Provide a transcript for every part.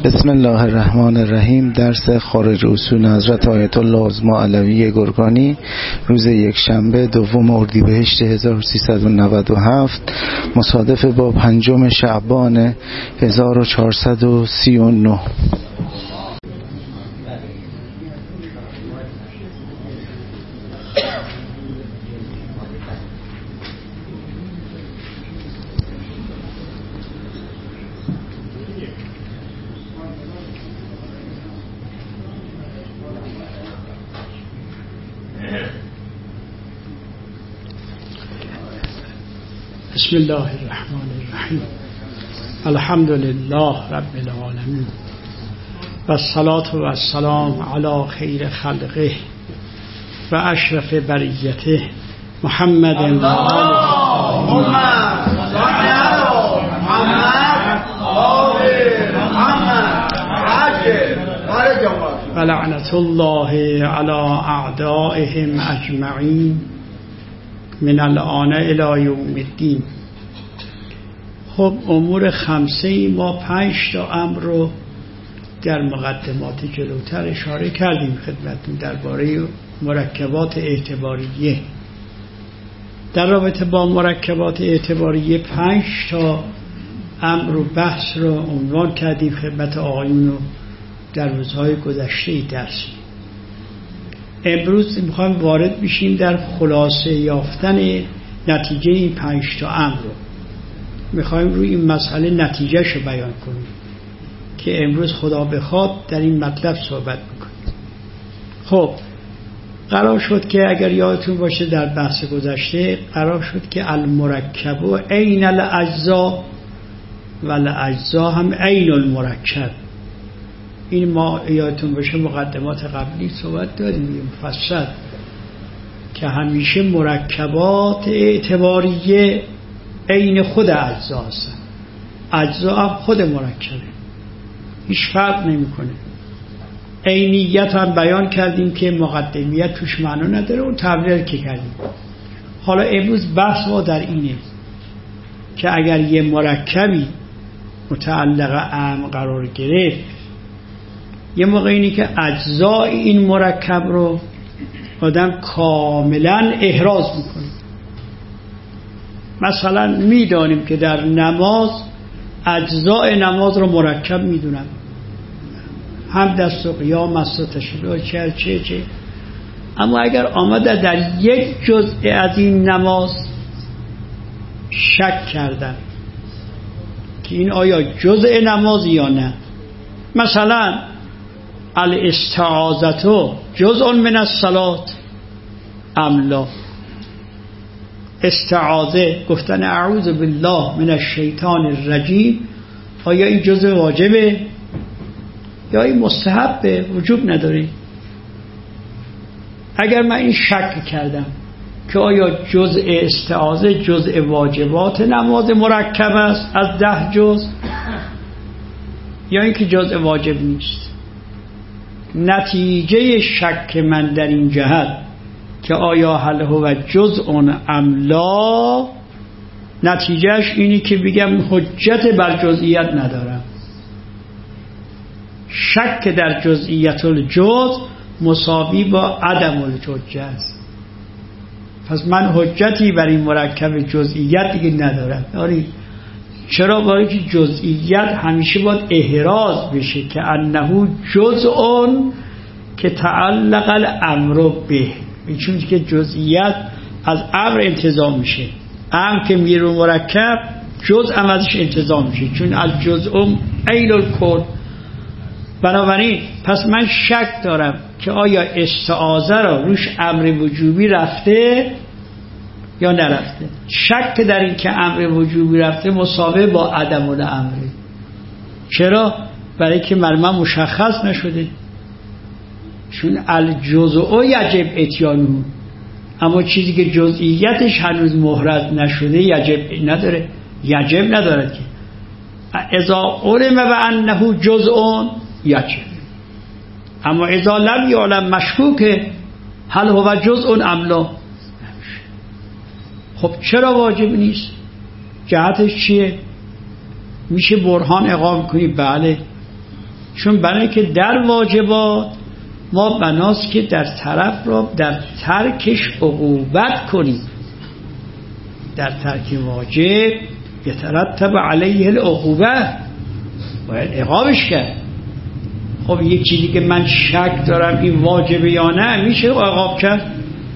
بسم الله الرحمن الرحیم. درس خارج اصول حضرت آیت الله عظمی علوی گرگانی روز یکشنبه دوم اردیبهشت 1397 مصادف با 5 شعبان 1439. بسم الله الرحمن الرحیم. الحمد لله رب العالمین و الصلاة و السلام علی خیر خلقه و اشرف بریته محمد و و لعنت الله علی اعدائهم اجمعین من الان الی یوم الدین. خب امور خمسه ما 5 تا امر رو در مقدمات جلوتر اشاره کردیم خدمتتون درباره مرکبات اعتباریه. در رابطه با مرکبات اعتباریه 5 تا امر و بحث رو عنوان کردیم خدمت آقایون رو در روزهای گذشته درس. امروز میخوایم وارد بشیم در خلاصه یافتن نتیجه این 5 تا امر رو. میخوایم روی این مسئله نتیجهش رو بیان کنیم که امروز خدا بخواد در این مطلب صحبت میکنیم. خب قرار شد که اگر یادتون باشه در بحث گذشته قرار شد که المرکب و عین الاجزا و الاجزا هم عین المرکب. این ما یادتون باشه مقدمات قبلی صحبت داریم مفصل که همیشه مرکبات اعتباریه عین خود اجزا هستن. اجزا هم خود مرکبه، هیچ فرق نمیکنه. عینیت هم بیان کردیم که مقدمیت توش معنا نداره و تبریر که کردیم. حالا امروز بحث ما در اینه که اگر یه مرکبی متعلق ام قرار گرفت، یه موقع اینی که اجزای این مرکب رو آدم کاملا احراز میکنه. مثلا میدانیم که در نماز اجزای نماز رو مرکب میدونن، هم دست و قیام است و تشریع چه. اما اگر آمده در یک جزء از این نماز شک کردن که این آیا جزء نماز یا نه، مثلا الاستعاذة جزء من الصلاة ام لا، استعاذه گفتن اعوذ بالله من الشیطان الرجیم آیا این جزء واجبه یا این مستحبه، وجوب نداره. اگر من این شک کردم که آیا جزء استعاذه جزء واجبات نماز مرکب است از 10 جزء یا اینکه جزء واجب نیست، نتیجه شک من در این جهت که آیا هل هو جزء ام لا، نتیجهش اینی که بگم حجت بر جزئیت ندارم. شک در جزئیت الجزء مساوی با عدم الحجت است. پس من حجتی بر این مرکب جزئیت دیگه ندارم. چرا؟ برای که جزئیت همیشه باید احراز بشه که انه جزء که تعلق الامر به، چون که جزئیات از امر انتزاع میشه. امر که میره مرکب جزء هم ازش انتزاع میشه، چون الجزء عین الکل. بنابراین پس من شک دارم که آیا استعاذه را روش امر وجوبی رفته یا نرفته. شک در این که امر وجوبی رفته مساوی با عدم الامر. چرا؟ برای که مرمى مشخص نشده، چون الجزء یجب اتیانه، اما چیزی که جزئیاتش هنوز محرز نشده یجب نداره، یجب ندارد که اذا علم و انه جزء یجب. اما اذا لم یعلم مشکوک هل هو جزء ام لا. خب چرا واجب نیست؟ جهتش چیه؟ میشه برهان اقامه کنی؟ بله چون برای که در واجبات ما بناست که در طرف را در ترکش عقوبت کنیم. در ترک واجب یترتب علیه العقوبه، باید عقابش کرد. خب یک چیزی که من شک دارم این واجبه یا نه، میشه عقاب کرد؟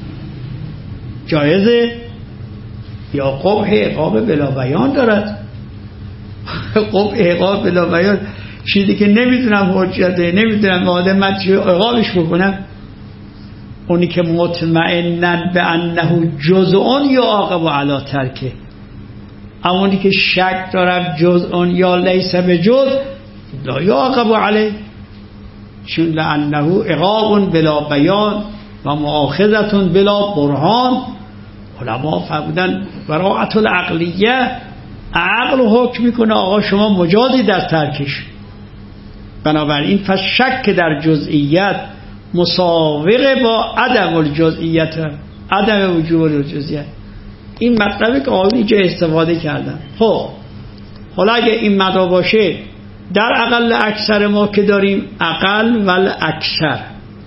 جایزه؟ یا قبح عقاب بلا بیان دارد؟ قبح عقاب بلا بیان چیزی که نمیدونم حجته، نمیدونم آدم من چه عقابش بکنم. اونی که مطمئنن به انه جزء یا عاقب علی ترکه، اما اونی که شک دارم جزء یا لیس بجزء لا یعاقب علیه، چون لانه عقاب بلا بیان و مؤاخذه بلا برهان. علما فرمودن براءت العقلیه، عقل حکم میکنه آقا شما مجازی در ترکش. بنابراین پس شک در جزئیات مساوقه با عدم الجزئیت، عدم وجوب الجزئیت. این مطلبی که آقایون اینجا استفاده کردن. خب حالا اگه این مطلب باشه، در اقل اکثر ما که داریم اقل ول اکثر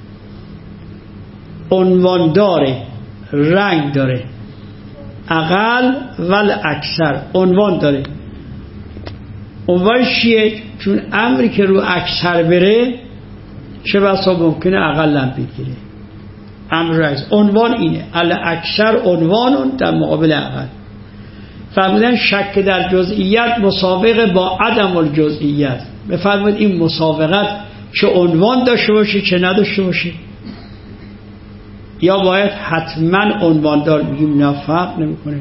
عنوان داره، رنگ داره. اقل ول اکثر عنوان داره. عنوانش چیه؟ چون امری که رو اکثر بره چه بسا ممکنه اقل هم بگیره. امر رئیس عنوان اینه، الاکثر عنوان در مقابل اقل. فرمودن شک در جزئیات مسابقه با عدم الجزئیات. بفرمود این مسابقت چه عنوان داشته باشه چه نداشته باشه، یا باید حتما عنوان دار بگیم؟ نه، فرق نمیکنه.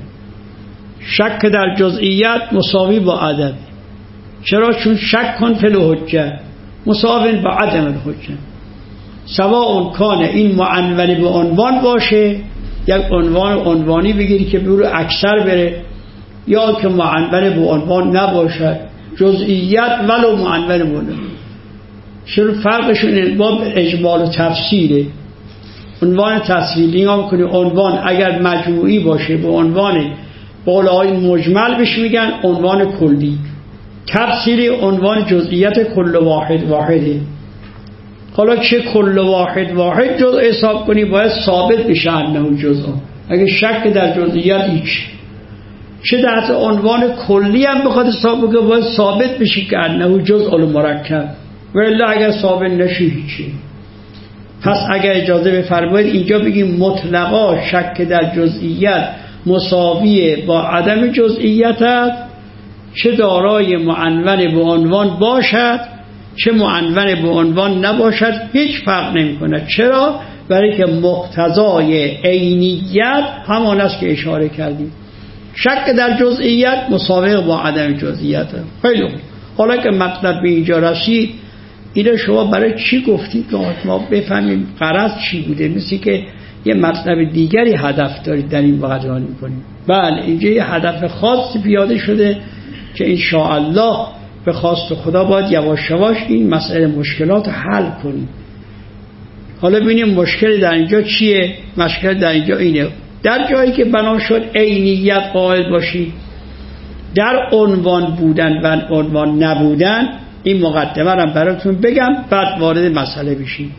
شک در جزئیات مساوی با عدم. چرا؟ چون شک کن فی الحجه مساوی با عدم الحجه. سواء کان این معنون به عنوان باشه، یک عنوانی بگیری که برو اکثر بره، یا که معنون به عنوان نباشد، جزئیات ولو معنون بونه. چرا؟ فرقشون این باب اجمال و تفصیله. عنوان تفصیلی هم کنی، عنوان اگر مجموعی باشه به عنوان بالای مجمل بهش میگن عنوان کلی، تفصیلی عنوان جزئیات کل واحده. حالا چه کل واحد جزء حساب کنی باید ثابت بشه انه جزء. اگه شک در جزئیات هیچ، چه در عنوان کلی هم بخواد حساب بکنه باید ثابت بشه که انه جزء المرکب، ولی اگر ثابت نشه هیچی. پس اگر اجازه بفرمایید اینجا بگیم مطلقا شک در جزئیات مساویه با عدم جزئیت است، چه دارای معنون به عنوان باشد چه معنون به عنوان نباشد، هیچ فرق نمی‌کند. چرا؟ برای که مقتضای عینیت همان است که اشاره کردیم. شک در جزئیات مساوی با عدم جزئیت. خیلی خوب. حالا که مطلب به اینجا رسید، اینو شما برای چی گفتید که ما بفهمیم غرض چی بوده؟ مثل که یه مطلب دیگری هدف دارید در این وقت بیان می‌کنید. بله، اینجا یه هدف خاصی پیاده شده که انشاءالله به خواست خدا باید یواش یواش این مسئله مشکلات رو حل کنیم. حالا ببینیم مشکل در اینجا چیه. مشکل در اینجا اینه، در جایی که بنا شد عینیت قائل باشی، در عنوان بودن و عنوان نبودن، این مقدمه رو براتون بگم بعد وارد مسئله بشیم.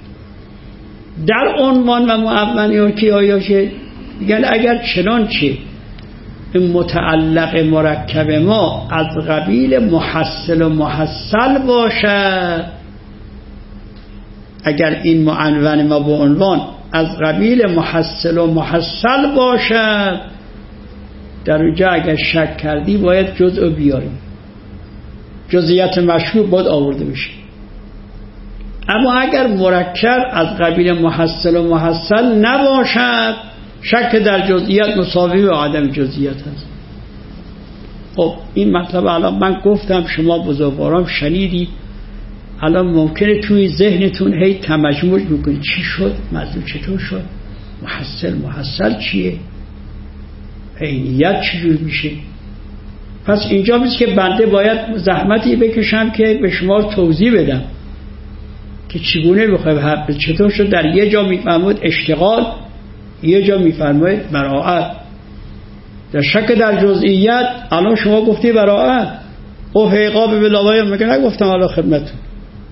در عنوان و معونی که آیا چه میگن؟ اگر چنانچه این متعلق مرکب ما از قبیل محصل و محصل باشد، اگر این معنون ما به عنوان از قبیل محصل و محصل باشد، در اونجا اگر شک کردی باید جزء بیاریم، جزئیات مشهور باید آورده بشه. اما اگر مرکب از قبیل محصل و محصل نباشد، شک در جزئیات مساوی با عدم جزئیات است. خب این مطلب الان من گفتم، شما بزرگواران شنیدی، الان ممکنه توی ذهنتون هی تمجموج میکنید چی شد؟ موضوع چطور شد؟ محصل چیه؟ عینیت چجور میشه؟ پس اینجا میشه که بنده باید زحمتی بکشم که به شما توضیح بدم که چگونه بخواهیم چطور شد. در یه جا میفرماید اشتغال، یه جا میفرماید براءت. در شک در جزئیات الان شما گفتی براءت، او عقاب بلاوی مگه نگفتم؟ حالا خدمتتون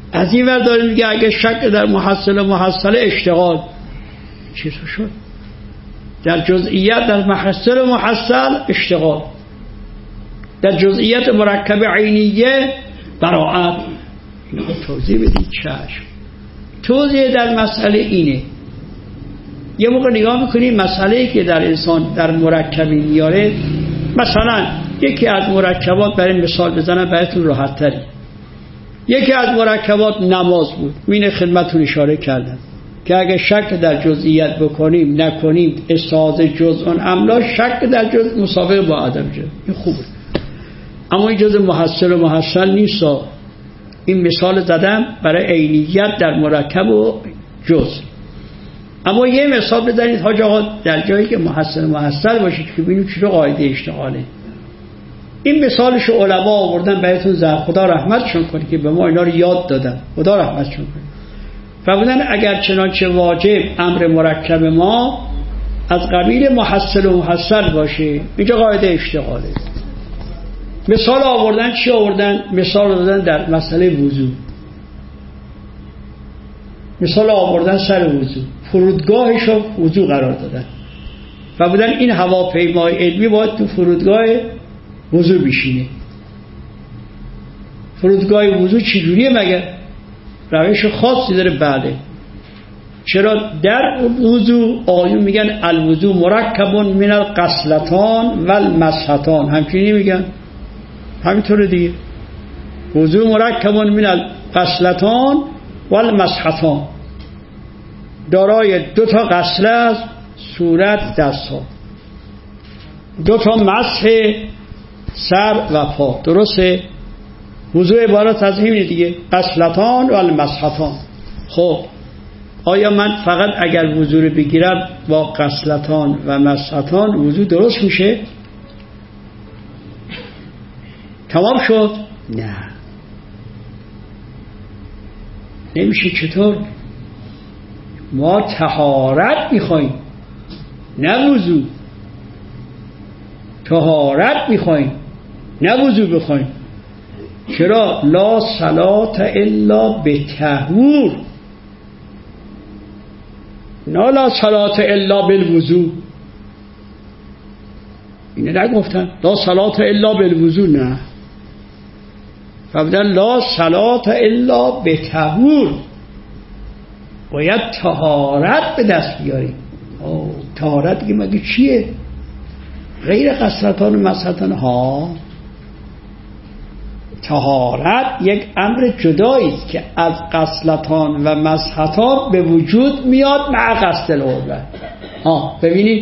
از این ور داره میگه اگه شک در محصل و محصله اشتغال. چطور شد؟ در جزئیات در محصل و محصل اشتغال، در جزئیات مرکب عینیه براعت. توضیح بدید. چشم. توضیح در مسئله اینه، یه موقع نگاه میکنیم مسئله‌ای که در انسان در مرکبی میاره، مثلا یکی از مرکبات، برای مثال بزنم براتون راحت تری، یکی از مرکبات نماز بود. اینه خدمتتون اشاره کردم که اگه شک در جزئیات بکنیم نکنیم استعاضه جزء املا، شک در جزء مساوی با عدم جزء. این خوبه، اما این جزء محصل و محصل نیست. این مثال زدم برای عینیت در مرکب و جزء. اما یه مثال بزنید حاج آقا در جایی که محصل و محصل باشید که ببینیم چطور قاعده اشتغاله. این مثالش علما آوردن براتون، خدا رحمتشون کنه که به ما اینا رو یاد دادن، خدا رحمتشون کنه. فرمودن اگر چنانچه واجب امر مرکب ما از قبیل محصل و محصل باشه، اینجا قاعده اشتغاله. مثال آوردن، چی آوردن؟ مثال دادن در مسئله وضو. مثال آوردن سر وضو، فرودگاهش رو وضو قرار دادن. فرمودن این هواپیمای علمی باید تو فرودگاه وضو بشینه. فرودگاه وضو چجوریه مگر؟ روش خاصی داره. بله. چرا در وضو آیون میگن الوضو مرکب من الغسلتان و المسحتان، همچنین میگن، همینطوره دیگه. وضو مرکب من الغسلتان و المسحتان، دارای 2 تا غسله از صورت دست‌ها، 2 تا مسح سر و پا. درسته؟ وضو عبارت از همینه دیگه، غسلتان و المسحتان. خب آیا من فقط اگر وضو رو بگیرم با غسلتان و مسحتان وضو درست میشه؟ تمام شد؟ نه، نمیشه. چطور؟ ما طهارت میخوایم نه وضو. طهارت میخوایم نه وضو بخوایم. چرا؟ لا صلاة الا بطهور، نه لا صلاة الا بالوضو. اینه نگفتن لا صلاة الا بالوضو، نه، فرمودن لا صلاة الا بطهور، باید طهارت به دست بیاریم. طهارت که مگه چیه؟ غیر غسلتان و مسحتان ها. طهارت یک امر جدایی است که از غسلتان و مسحتان به وجود میاد مع قصد القربه. ببینید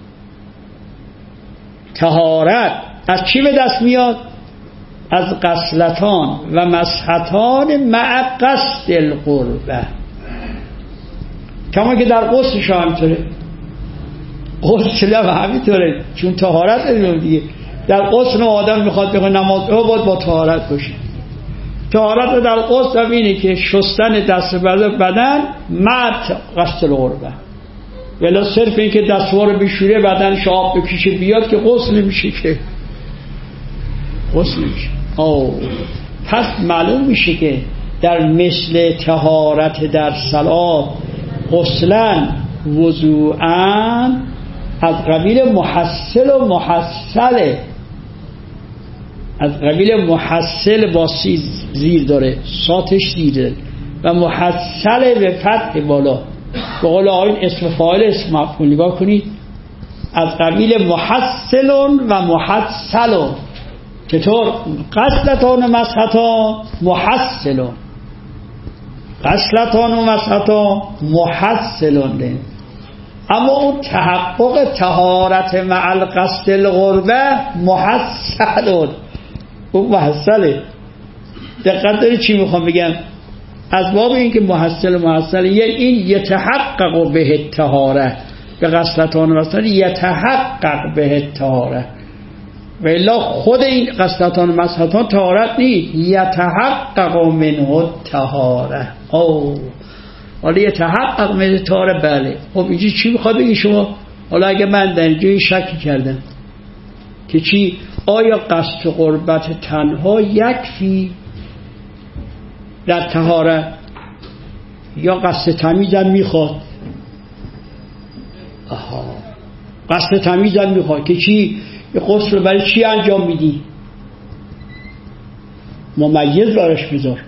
طهارت از چی به دست میاد؟ از غسلتان و مسحتان مع قصد القربه. کما که در غسلش همینطوره. غسل هم همینطوره، چون طهارت نداریم دیگه. در غسل آدم میخواد بگه نماز باید با طهارت باشه. طهارت در غسل هم اینه که شستن دست بدن مع قصد القربه. ولی صرف این که دستوار بشوره بدنش آب بکشه بیاد که غسل نمیشه، که غسل نمیشه. پس معلوم میشه که در مثل طهارت در صلات غسلن وضوعن از قبیل محصل و محصله. از قبیل محصل با زیر داره، ساتش زیره، و محصل به فتح بالا. به قول آیین اسم فاعل اسم مفعول. نگاه کنید، از قبیل محصلون و محصلون. چطور؟ غسلتان و مسحتان محصلون، غسلتان و مسحتان محصلون. اما اون تحقق طهارت مع القصد القربه محصلون، اون محصله. دقت داری چی میخوام بگم؟ از باب این که محصل این یتحقق به الطهاره، به غسلتان و مسحتان یتحقق به الطهاره، و الا خود این غسلتان و مسحتان طهارت نیست، یتحقق منه الطهاره. حالا یتحقق منه الطهاره. بله. خب اینجا چی میخواد بگی شما؟ حالا اگه من در اینجا شکی کردم که چی، آیا قصد قربت تنها یکفی در طهارت یا قصد تمیزم میخواد؟ قصد تمیزم میخواد که چی؟ یه غسل رو برای چی انجام میدی؟ ممیز براش بذار.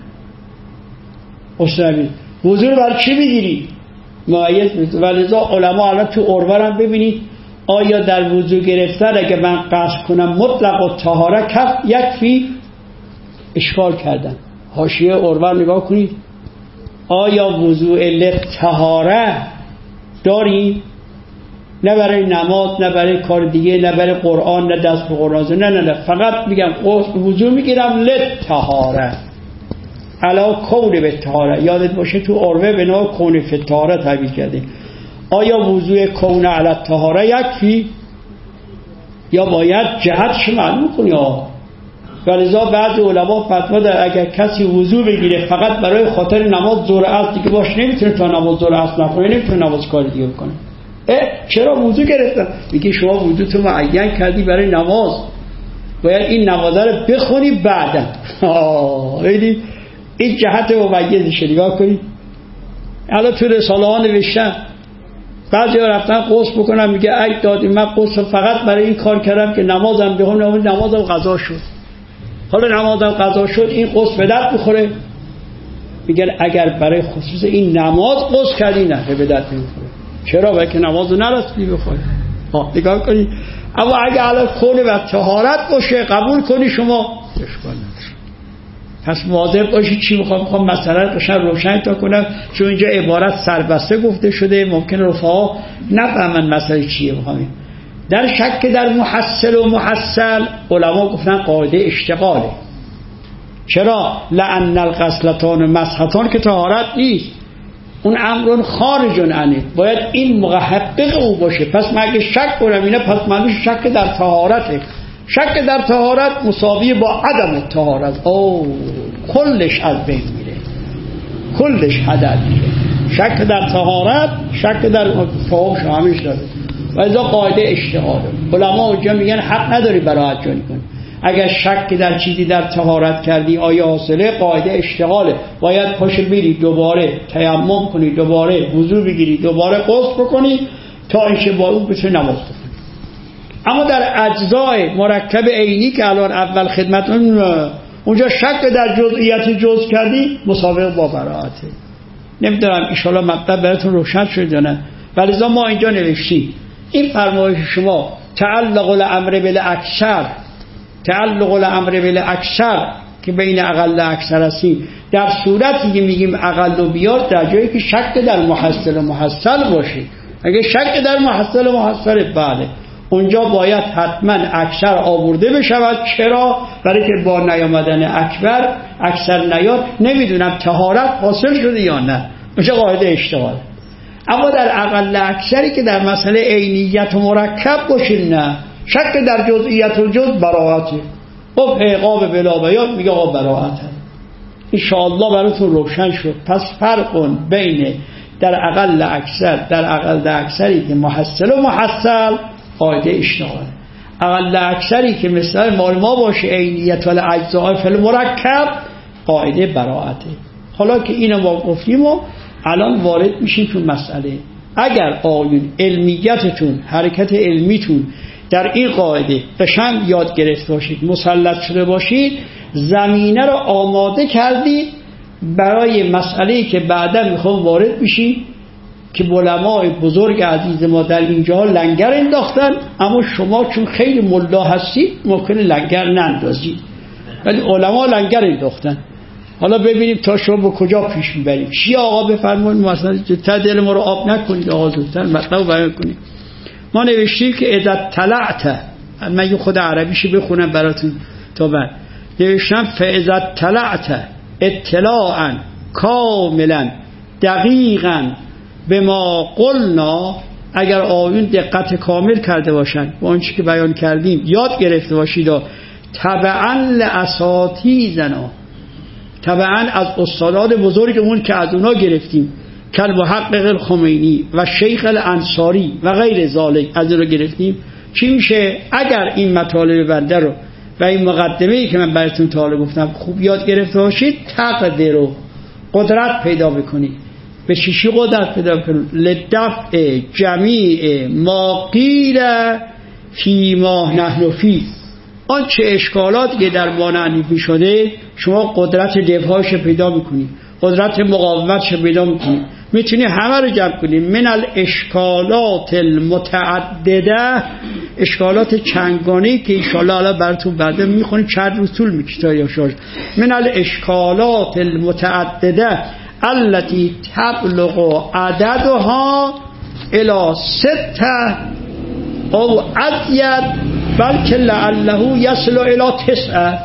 غسل وضو رو برای چی میگیری؟ ممیز بذار. ولذا علما الان تو عروه هم ببینید آیا در وضو گرفتن اگه من قصد کنم مطلق و طهاره یکفی؟ اشکال کردن. حاشیه عروه نگاه کنید، آیا وضوء للطهاره داریم؟ نه برای نماز، نه برای کار دیگه، نه برای قرآن، نه دست به قرآن، نه فقط میگم وضوء میگیرم للطهاره علا کون به طهاره. یادت باشه تو عروه به نوع کون فی طهاره تعبیر کرده. آیا وضوء کون علی طهاره یکفی یا باید جهتش معلوم کنی؟ ولذا بعض علما فتوا دادن اگر کسی وضو بگیره فقط برای خاطر نماز ظهر عصر دیگه باش نمیتونه تا نماز ظهر عصر نکنه، نمیتونه نماز کار دیگه بکنه. چرا وضو گرفتن؟ میگه شما وضو تو معین کردی برای نماز، باید این نمازه رو بخونی بعدا. این جهت ممیزشه. نگاه کنید الان تو رساله ها نوشتن بعضی ها رفتن غسل بکنن، میگه ای دادی من غسل فقط برای این کار کردم که نمازم بخونم، نمازم قضا شد. حالا نمازم قضا شد این غسل به درد بخوره؟ میگن اگر برای خصوص این نماز غسل کردی نه به درد نمیخوره. چرا؟ برای که نمازو نرسیدی بخوری. نگاه کنید. اما اگه الان کون و طهارت باشه قبول کنی شما اشکال نداره. پس مواظب باشید چی میخوام مثلا روشن تا کنم، چون اینجا عبارت سربسته گفته شده ممکن رفقا نفهمن مسئله چیه. میخوام در شک در محصل و محصل علما گفتن قاعده اشتغاله. چرا؟ لأن الغسلتان مسحتان که طهارت نیست، اون امرون خارجون عنه، باید این محقق او باشه. پس من اگه شک کنم اینه پس معنیش شک در طهارته. شک در طهارت مساوی با عدم طهارت. کلش از بین میره، کلش هدر میره. شک در طهارت، شک در فهم شاملش داره. و ازا قاعده اشتغاله. علما اونجا میگن حق نداری براحت جانی کنی. اگر شک در چیزی در طهارت کردی آیا حاصله؟ قاعده اشتغاله. باید پاش میری دوباره تیمم کنی، دوباره وضو بگیری، دوباره غسل بکنی تا اینکه با اون بتونی نماز بخونی. اما در اجزای مرکب عینی که الان اول خدمت اونجا شک در جزئیات جز کردی مساوی با براءته. نمیدونم ان شاء الله مطلب براتون روشن شد یا نه. ولذا ما اینجا نوشتیم این فرمایش شما تعلق الامر بالاکثر، تعلق الامر بالاکثر که بین اقل و اکثر هستیم، در صورتی که میگیم اقل و بیاد در جایی که شک در محصل و محصل باشه. اگه شک در محصل و محصل بله اونجا باید حتما اکثر آورده بشود. چرا؟ برای که با نیامدن اکبر اکثر نیاد نمیدونم طهارت حاصل شده یا نه. میشه قاعده اشتغال. اما در اقل اکثری که در مسئله عینیت و مرکب باشین نه، شک در جزئیت و جز براعته. خب عقاب بلا بیان میگه آقا براعته. انشاءالله براتون روشن شد. پس فرق بین در اقل اکثر، در اقل اکثری که محصل و محصل قاعده اشتغال، اقل اکثری که مثل ما باشه عینیت و اجزاء فی المرکب قاعده براعته. حالا که اینو ما گفتیم و الان وارد میشیم تو مسئله. اگر آیون علمیتتون، حرکت علمیتون در این قاعده قشنگ یاد گرفت باشید، مسلط شده باشید، زمینه رو آماده کردید برای مسئله‌ای که بعدا میخوام وارد بشیم که علمای بزرگ عزیز ما در اینجا لنگر انداختن. اما شما چون خیلی ملا هستید ممکنه لنگر نندازید، ولی علما لنگر انداختن. حالا ببینیم تا شما به کجا پیش میبریم. چی آقا بفرمایید مثلا تا دل ما رو آب نکنید آقا، زودتر مطلب بیان کنید. ما نوشتیم که اذا طلعت، من خود عربیشو بخونم براتون تا بعد. نوشتم فاذا طلعت اطلاعا کاملا دقیقا به ما قلنا، اگر آیون دقت کامل کرده باشن با آنچه که بیان کردیم یاد گرفته باشید و تبعا لاساتیذنا، تبعا از استادان بزرگمون که از اونا گرفتیم، کل محقق الخمینی و شیخ الانصاری و غیر ذالک از اونا گرفتیم. چی میشه؟ اگر این مطالب بنده رو و این مقدمه‌ای که من براتون تا حالا گفتم خوب یاد گرفته باشید، تقدروا قدرت پیدا بکنی. به چیشی قدرت پیدا بکنی؟ لدفع جمیع ما قیل فی ما نحن فی، آنچه اشکالات که در ما نحنفی شده شما قدرت دفاعش پیدا میکنی، قدرت مقاومتش پیدا میکنی، میتونی همه رو جمع کنی. من الاشکالات المتعدده، اشکالات چندگانه‌ای که انشاءالله الان براتون بعدا میخونیم، چند روز طول میکشه یا شاش. من الاشکالات المتعدده التي تبلغ عددها الى 6 او ازید بلکه لعله یصل الى 9.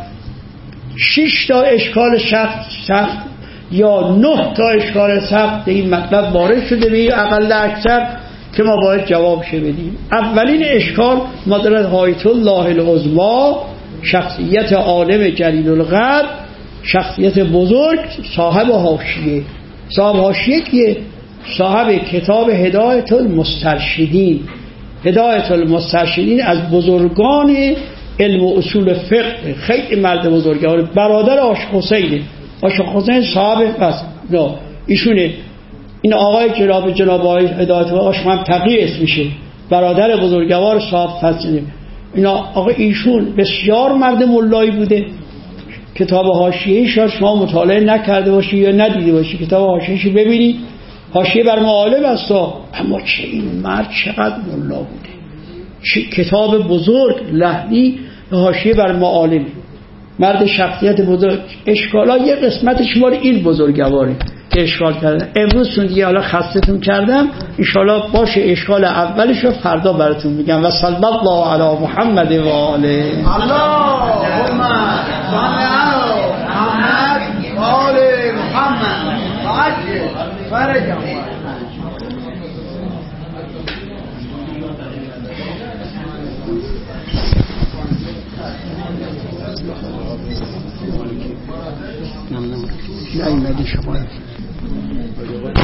6 تا اشکال سخت یا 9 تا اشکال سخت این مطلب وارد شده به اقل اکثر که ما باید جوابش بدیم. اولین اشکال مدرد آیت الله العظمی، شخصیت عالم جلیل القدر، شخصیت بزرگ، صاحب حاشیه. صاحب حاشیه کیه؟ صاحب کتاب هدایت المسترشدین. هدایت المسترشدین از بزرگان علم و اصول فقه، خیلی مرد بزرگه، برادر عاشق حسینه. عاشق حسین صاحب بس نه ایشونه. این آقای جناب آقای هدایت عاشق هم تقی اسمشه، برادر بزرگوار صاحب فضله. اینا آقا ایشون بسیار مرد مولایی بوده. کتاب حاشیه‌اش شما مطالعه نکرده باشی یا ندیده باشی، کتاب حاشیه‌اش ببینید. حاشیه بر معالم است، اما چه این مرد چقدر مولا بوده. چه کتاب بزرگ لحنی حاشیه بر معالم، مرد شخصیت بزرگ. اشکالا یه قسمتش مال این بزرگواره که اشکال کردن. امروز چون دیگه حالا خستتون کردم، انشالله باشه اشکال اولش رو فردا براتون میگم. و صلی الله علی محمد و آله. اللهم صل علی محمد و آل محمد وعجل فرجهم. نه این شما